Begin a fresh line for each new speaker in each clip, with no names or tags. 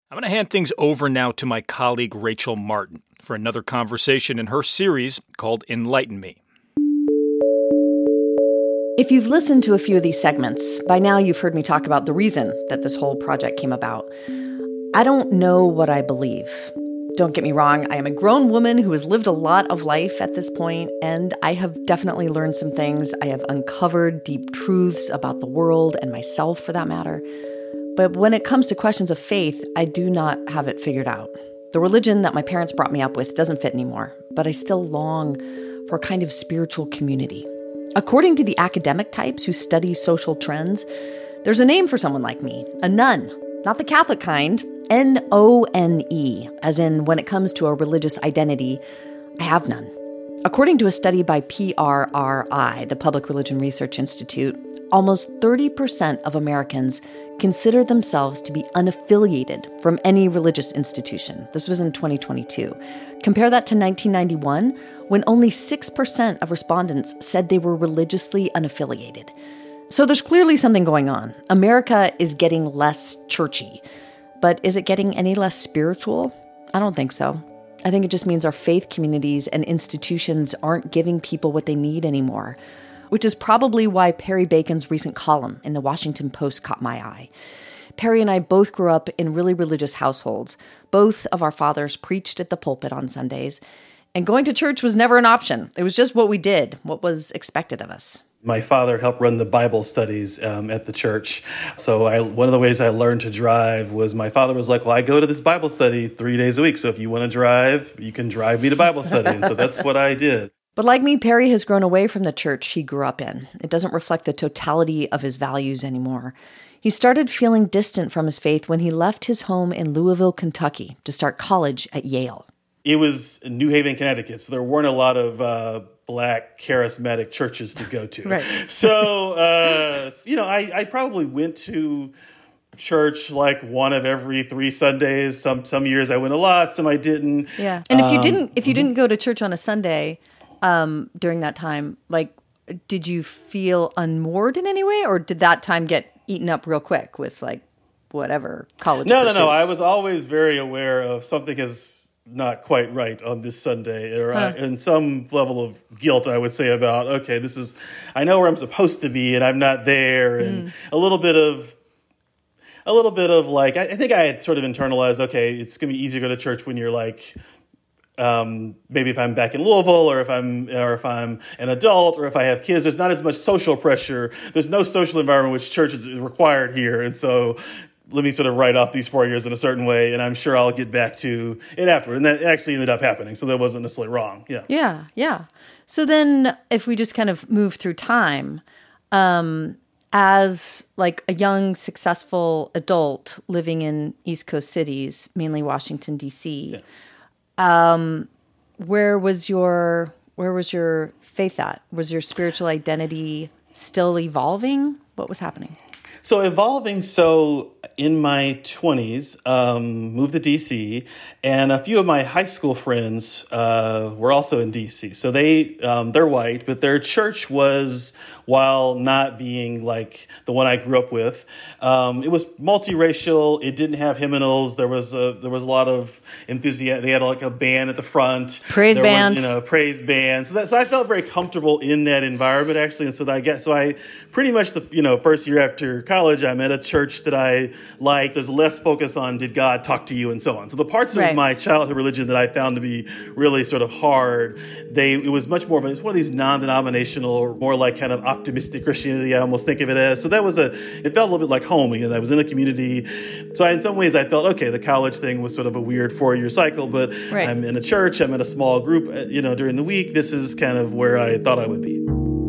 I'm going to hand things over now to my colleague Rachel Martin for another conversation in her series called Enlighten Me.
If you've listened to a few of these segments, by now you've heard me talk about the reason that this whole project came about. I don't know what I believe. Don't get me wrong, I am a grown woman who has lived a lot of life at this point, and I have definitely learned some things. I have uncovered deep truths about the world and myself, for that matter. But when it comes to questions of faith, I do not have it figured out. The religion that my parents brought me up with doesn't fit anymore, but I still long for a kind of spiritual community. According to the academic types who study social trends, there's a name for someone like me, a nun, not the Catholic kind, N-O-N-E, as in when it comes to a religious identity, I have none. According to a study by PRRI, the Public Religion Research Institute, almost 30% of Americans consider themselves to be unaffiliated from any religious institution. This was in 2022. Compare that to 1991, when only 6% of respondents said they were religiously unaffiliated. So there's clearly something going on. America is getting less churchy. But is it getting any less spiritual? I don't think so. I think it just means our faith communities and institutions aren't giving people what they need anymore, which is probably why Perry Bacon's recent column in the Washington Post caught my eye. Perry and I both grew up in really religious households. Both of our fathers preached at the pulpit on Sundays, and going to church was never an option. It was just what we did, what was expected of us.
My father helped run the Bible studies at the church. So one of the ways I learned to drive was my father was like, well, I go to this Bible study 3 days a week. So if you want to drive, you can drive me to Bible study. And so that's what I did.
But like me, Perry has grown away from the church he grew up in. It doesn't reflect the totality of his values anymore. He started feeling distant from his faith when he left his home in Louisville, Kentucky to start college at Yale.
It was in New Haven, Connecticut, so there weren't a lot of Black charismatic churches to go to.
Right.
So, I probably went to church like one of every 3 Sundays. Some years I went a lot, some I didn't.
Yeah. And if you didn't go to church on a Sunday during that time, like, did you feel unmoored in any way, or did that time get eaten up real quick with like whatever college pursuits?
No. I was always very aware of something is not quite right on this Sunday, or and some level of guilt, I would say, about, okay, I know where I'm supposed to be and I'm not there. And a little bit of like, I think I had sort of internalized, okay, it's going to be easier to go to church when you're like, maybe if I'm back in Louisville, or if I'm an adult, or if I have kids, there's not as much social pressure. There's no social environment which church is required here. And so let me sort of write off these 4 years in a certain way, and I'm sure I'll get back to it afterward. And that actually ended up happening, so that wasn't necessarily wrong.
Yeah. So then if we just kind of move through time, as like a young, successful adult living in East Coast cities, mainly Washington, D.C., where was your faith at? Was your spiritual identity still evolving? What was happening?
So evolving, so in my 20s, moved to D.C., and a few of my high school friends were also in D.C. So they're white, but their church was, while not being like the one I grew up with, it was multiracial. It didn't have hymnals. There was a lot of enthusiasm. They had like a band at the front.
Praise band.
Praise band. So I felt very comfortable in that environment, actually. And so I pretty much the first year after college, I met a church that I liked. There's less focus on did God talk to you and so on. So the parts of my childhood religion that I found to be really sort of hard, it was much more of it's one of these non-denominational, more like kind of optimistic Christianity, I almost think of it as. So it felt a little bit like home. I was in a community. So in some ways I felt, okay, the college thing was sort of a weird 4-year cycle, but I'm in a church, I'm in a small group, during the week. This is kind of where I thought I would be.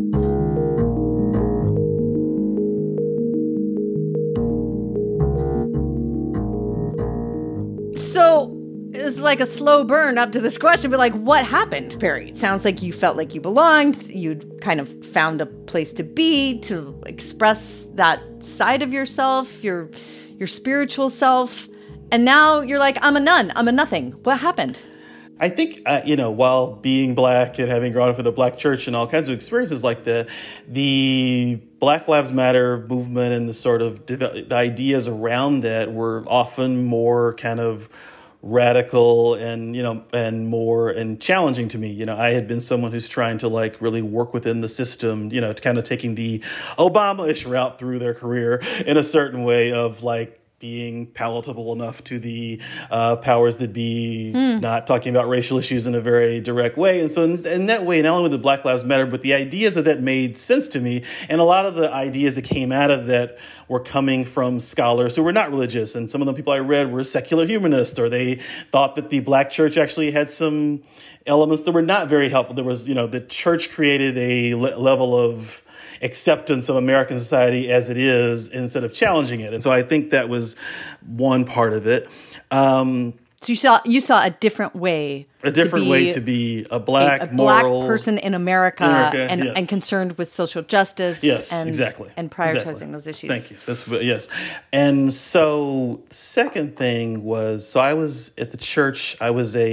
So it's like a slow burn up to this question, but like, what happened, Perry? It sounds like you felt like you belonged. You'd kind of found a place to be, to express that side of yourself, your spiritual self. And now you're like, I'm a nun. I'm a nothing. What happened?
I think, while being Black and having grown up in a Black church and all kinds of experiences like that, the Black Lives Matter movement and the sort of the ideas around that were often more kind of radical and, and challenging to me. I had been someone who's trying to really work within the system, kind of taking the Obama-ish route through their career in a certain way of being palatable enough to the powers that be, not talking about racial issues in a very direct way. And so in that way, not only with the Black Lives Matter, but the ideas of that made sense to me. And a lot of the ideas that came out of that were coming from scholars who were not religious. And some of the people I read were secular humanists, or they thought that the Black church actually had some elements that were not very helpful. There was, the church created a level of acceptance of American society as it is instead of challenging it. And so I think that was one part of it.
So you saw a different way.
A different way to be a black,
moral, black person in America, and,
yes.
and concerned with social justice.
Yes,
and,
exactly.
And prioritizing those issues.
Thank you. Yes. And so the second thing was, so I was at the church. I was they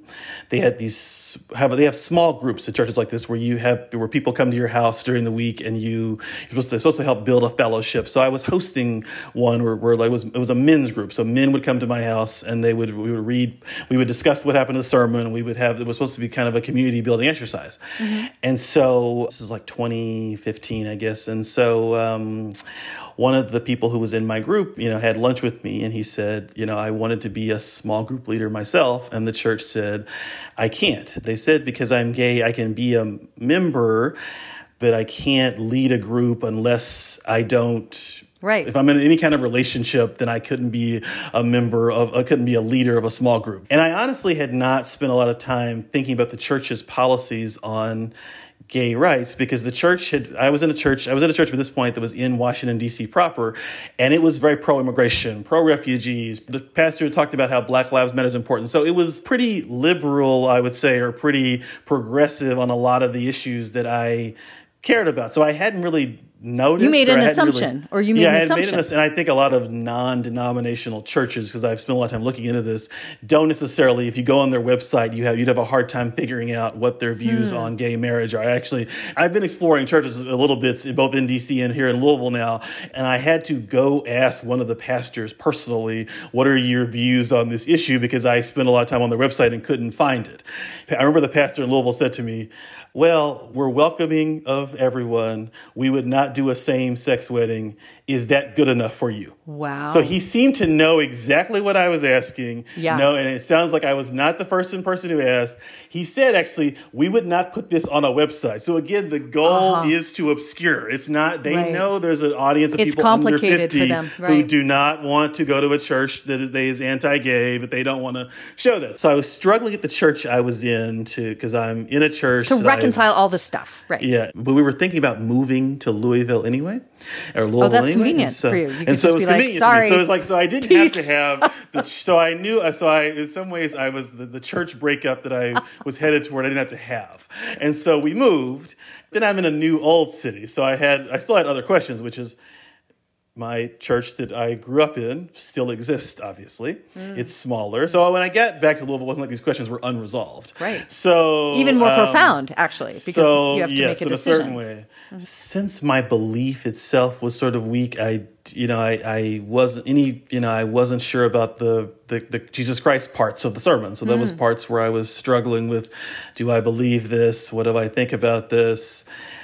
have small groups at churches like this where people come to your house during the week and you're supposed to help build a fellowship. So I was hosting one where it was a men's group. So men would come to my house and we would discuss what happened in the sermon. It was supposed to be kind of a community building exercise. Mm-hmm. And so this is 2015, I guess. And so one of the people who was in my group, had lunch with me, and he said, I wanted to be a small group leader myself. And the church said, I can't. They said, because I'm gay, I can be a member, but I can't lead a group unless I don't.
Right.
If I'm in any kind of relationship, then I couldn't be a leader of a small group. And I honestly had not spent a lot of time thinking about the church's policies on gay rights, because I was at a church at this point that was in Washington, D.C. proper, and it was very pro-immigration, pro-refugees. The pastor talked about how Black Lives Matter is important. So it was pretty liberal, I would say, or pretty progressive on a lot of the issues that I cared about. So I hadn't really noticed.
You made an assumption,
and I think a lot of non-denominational churches, because I've spent a lot of time looking into this, don't necessarily, if you go on their website, you'd have a hard time figuring out what their views on gay marriage are. I've been exploring churches a little bit, both in DC and here in Louisville now, and I had to go ask one of the pastors personally, what are your views on this issue? Because I spent a lot of time on their website and couldn't find it. I remember the pastor in Louisville said to me, well, we're welcoming of everyone. We would not do a same-sex wedding. Is that good enough for you?
Wow.
So he seemed to know exactly what I was asking.
Yeah.
And it sounds like I was not the first person who asked. He said, actually, we would not put this on a website. So again, the goal is to obscure. It's not, they know there's an audience of people under 50
for them,
who do not want to go to a church that is anti-gay, but they don't want to show that. So I was struggling at the church I was in because I'm in a church.
To reconcile all this stuff, right.
Yeah, but we were thinking about moving to Louisville anyway. Or Louisville
that's
anyway.
Convenient for you. You could
so
just
it was
be
convenient
sorry.
to me. So I didn't have to have. So I knew. In some ways, I was the church breakup that I was headed toward. I didn't have to have, and so we moved. Then I'm in a new old city, so I still had other questions, which is, my church that I grew up in still exists, obviously. It's smaller. So when I got back to Louisville, it wasn't like these questions were unresolved.
Right.
So
even more profound, actually, because you have to make a decision.
in a certain way. Since my belief itself was sort of weak, I wasn't sure about the Jesus Christ parts of the sermon. So that was parts where I was struggling with, do I believe this? What do I think about this?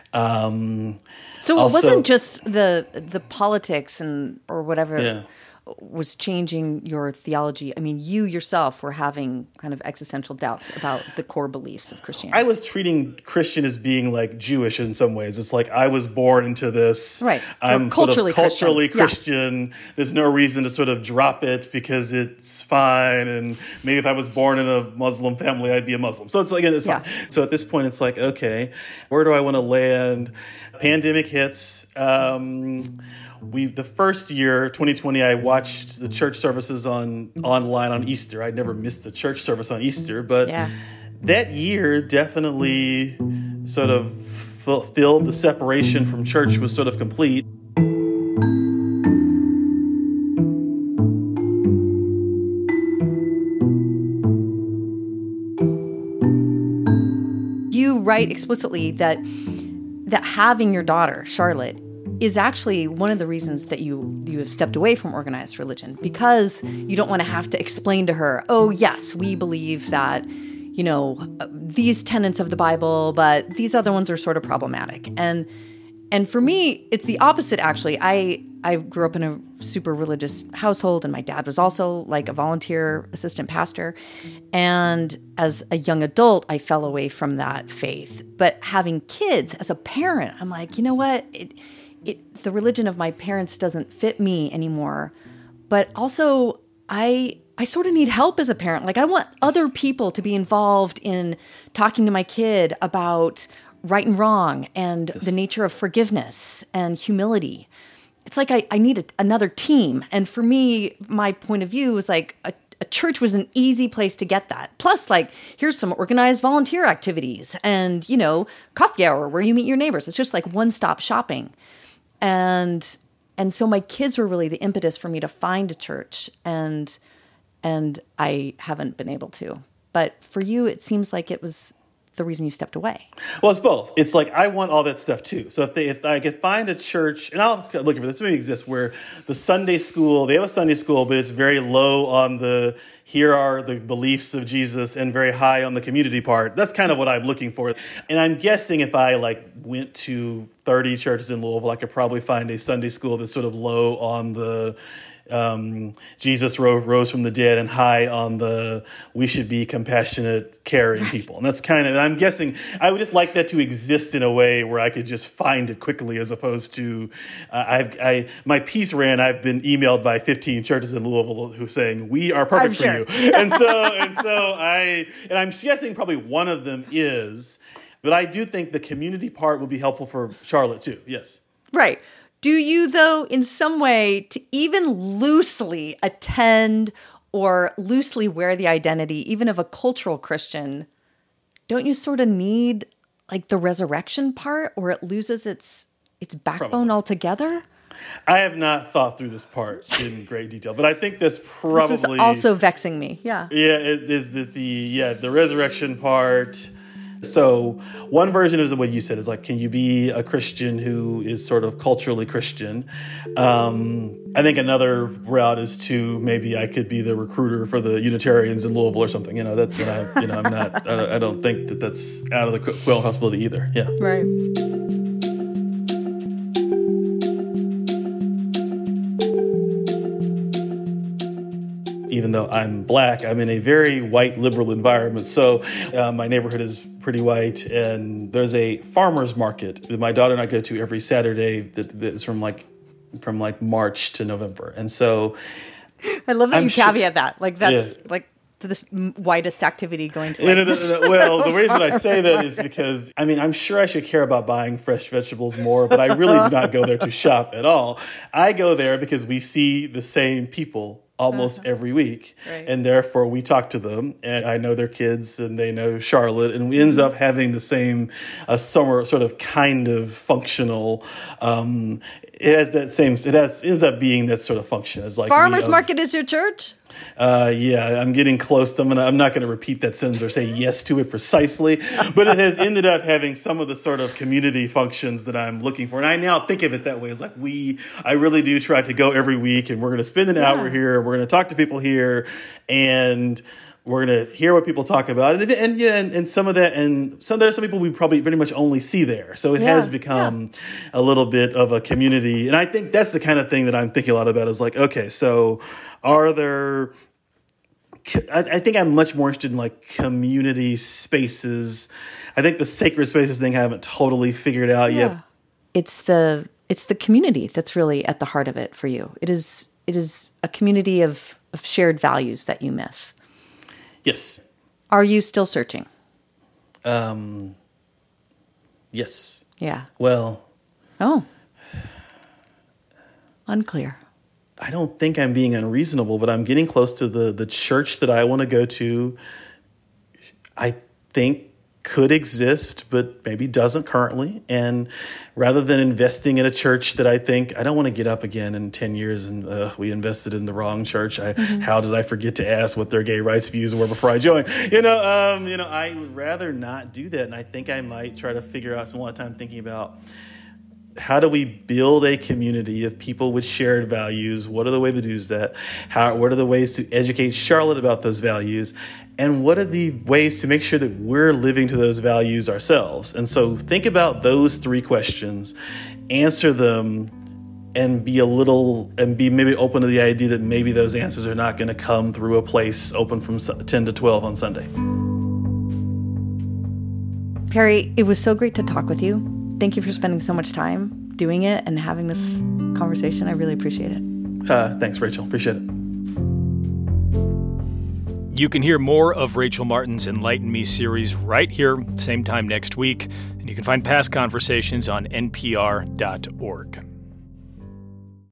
So it wasn't just the politics or whatever was changing your theology. I mean, you yourself were having kind of existential doubts about the core beliefs of Christianity.
I was treating Christian as being like Jewish in some ways. It's like I was born into this.
Right.
I'm
culturally
Christian. Yeah. There's no reason to sort of drop it because it's fine. And maybe if I was born in a Muslim family, I'd be a Muslim. So it's like, it's fine. So at this point, it's like, okay, where do I want to land? Pandemic hits. The first year, 2020, I watched the church services online on Easter. I'd never missed a church service on Easter, but that year definitely sort of filled the separation from church was sort of complete.
You write explicitly that having your daughter, Charlotte, is actually one of the reasons that you have stepped away from organized religion, because you don't want to have to explain to her, oh, yes, we believe that, these tenets of the Bible, but these other ones are sort of problematic. And for me, it's the opposite, actually. I grew up in a super religious household, and my dad was also like a volunteer assistant pastor. And as a young adult, I fell away from that faith. But having kids as a parent, I'm like, you know what? The religion of my parents doesn't fit me anymore. But also, I sort of need help as a parent. Like, I want other people to be involved in talking to my kid about right and wrong and the nature of forgiveness and humility. It's like I need another team. And for me, my point of view was like a church was an easy place to get that. Plus, like, here's some organized volunteer activities and, coffee hour where you meet your neighbors. It's just like one-stop shopping. And so my kids were really the impetus for me to find a church, and I haven't been able to. But for you, it seems like it was the reason you stepped away.
Well, it's both. It's like, I want all that stuff too. So if I could find a church, and I'll look for this, maybe exists, where the Sunday school, they have a Sunday school, but it's very low on the, here are the beliefs of Jesus, and very high on the community part. That's kind of what I'm looking for. And I'm guessing if I went to 30 churches in Louisville, I could probably find a Sunday school that's sort of low on the Jesus rose from the dead, and high on the we should be compassionate, caring people. And that's I'm guessing I would just like that to exist in a way where I could just find it quickly, as opposed to my piece ran, I've been emailed by 15 churches in Louisville who saying we are perfect for you. And I'm guessing probably one of them is, but I do think the community part would be helpful for Charlotte too. Yes.
Right. Do you, though, in some way, to even loosely attend or loosely wear the identity, even of a cultural Christian, don't you sort of need the resurrection part, or it loses its backbone
Probably.
Altogether?
I have not thought through this part in great detail, but I think this probably...
This is also vexing me, yeah.
Yeah, it is the resurrection part. So one version is what you said, is can you be a Christian who is sort of culturally Christian? I think another route is to, maybe I could be the recruiter for the Unitarians in Louisville or something. I'm not. I don't think that's out of the possibility either. Yeah.
Right.
Even though I'm black, I'm in a very white liberal environment. So my neighborhood is pretty white, and there's a farmer's market that my daughter and I go to every Saturday that's from March to November. And so
I love that you caveat that. That's the widest activity going to
Well, the reason I say that is because, I'm sure I should care about buying fresh vegetables more, but I really do not go there to shop at all. I go there because we see the same people almost every week.
Right.
And therefore we talk to them, and I know their kids and they know Charlotte, and we ends up having the same sort of kind of functional, it ends up being that sort of function as
farmers market is your church?
Yeah, I'm getting close. I'm not going to repeat that sentence or say yes to it precisely, but it has ended up having some of the sort of community functions that I'm looking for. And I now think of it that way. It's I really do try to go every week, and we're going to spend an hour here. We're going to talk to people here, and we're going to hear what people talk about. And some of that, and there's some people we probably pretty much only see there. So it has become a little bit of a community. And I think that's the kind of thing that I'm thinking a lot about, is okay, so are there... I think I'm much more interested in community spaces. I think the sacred spaces thing I haven't totally figured out yet.
It's the community that's really at the heart of it for you. It is a community of shared values that you miss.
Yes.
Are you still searching?
Yes.
Yeah.
Well.
Oh. Unclear.
I don't think I'm being unreasonable, but I'm getting close to the church that I want to go to. I think could exist, but maybe doesn't currently. And rather than investing in a church that I think I don't want to get up again in 10 years and we invested in the wrong church. How did I forget to ask what their gay rights views were before I joined? I would rather not do that. And I think I might try to figure out, spend a lot of time thinking about how do we build a community of people with shared values? What are the ways to do that? What are the ways to educate Charlotte about those values? And what are the ways to make sure that we're living to those values ourselves? And so think about those three questions, answer them, and be maybe open to the idea that maybe those answers are not going to come through a place open from 10 to 12 on Sunday.
Perry, it was so great to talk with you. Thank you for spending so much time doing it and having this conversation. I really appreciate it.
Thanks, Rachel. Appreciate it.
You can hear more of Rachel Martin's Enlighten Me series right here, same time next week. And you can find past conversations on npr.org.